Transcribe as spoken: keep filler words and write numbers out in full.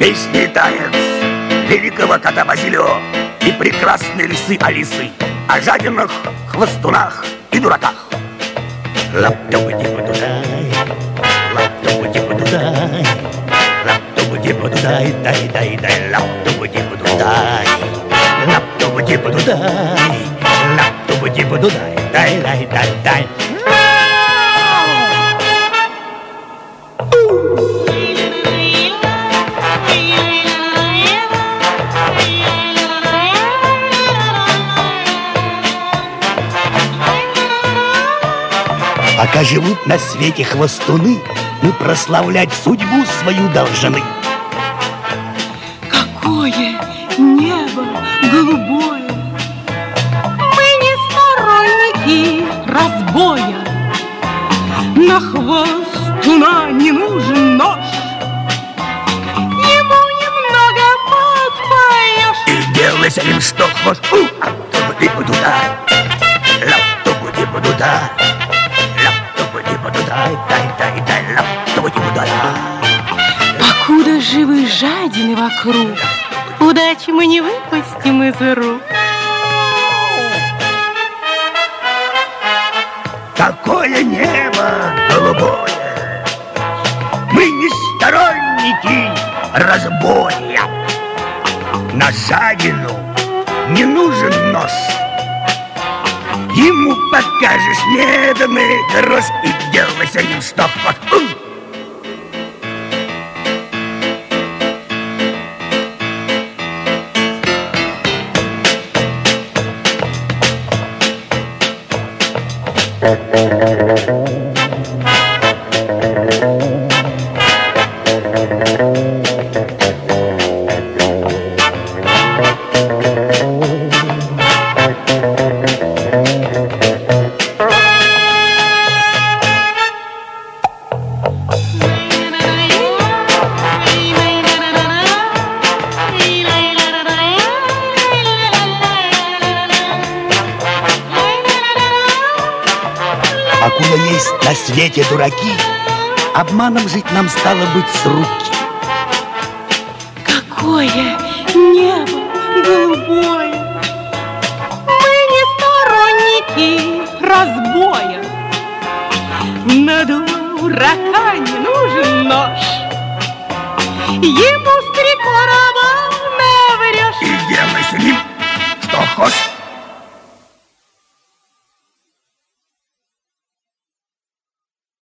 Песни танец великого кота Базилио и прекрасной лисы Алисы о жадинах, хвостунах и дураках. Лап-топу-типу-тудай, лап-топу-типу-тудай, лап-топу-типу-тудай, дай-дай-дай, лап-топу-типу-тудай, лап-топу-типу-тудай, лап-топу-типу-тудай, дай-дай-дай-дай. Пока живут на свете хвостуны, мы прославлять судьбу свою должны. Какое небо голубое! Мы не сторонники разбоя. На хвостуна не нужен нож, ему немного подпоешь. И делай с ним что хочешь. Лап-топу-типу-туда, лап-топу-типу-туда, дай-дай-дай, лап-топу-типу-туда. Покуда живы жадины вокруг, удачи мы не выпустим из рук. Какое небо голубое! Мы не сторонники разбоя. На жадину не нужен нож, ему покажешь медный грош и делай с ним что хочешь. Покуда есть на свете дураки, обманом жить нам стало быть с руки. Какое небо голубое! Мы не сторонники разбоя. На дурака не нужен нож, ему с три короба наврешь. И делай с ним что хочешь.